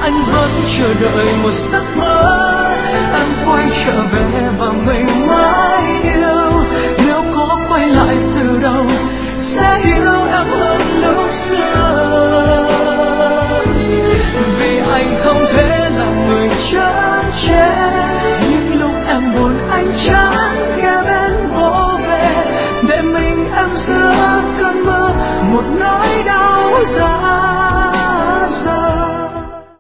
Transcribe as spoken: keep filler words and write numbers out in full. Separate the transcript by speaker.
Speaker 1: anh vẫn chờ đợi một giấc mơ em quay trở về và mình mãi yêu. Nếu có quay lại từ đầu sẽ yêu em hơn lúc xưa, vì anh không thể là người chán chê. Những lúc em buồn anh chẳng ghé bên vỗ về, để mình em giữa cơn mưa một nỗi đau dài.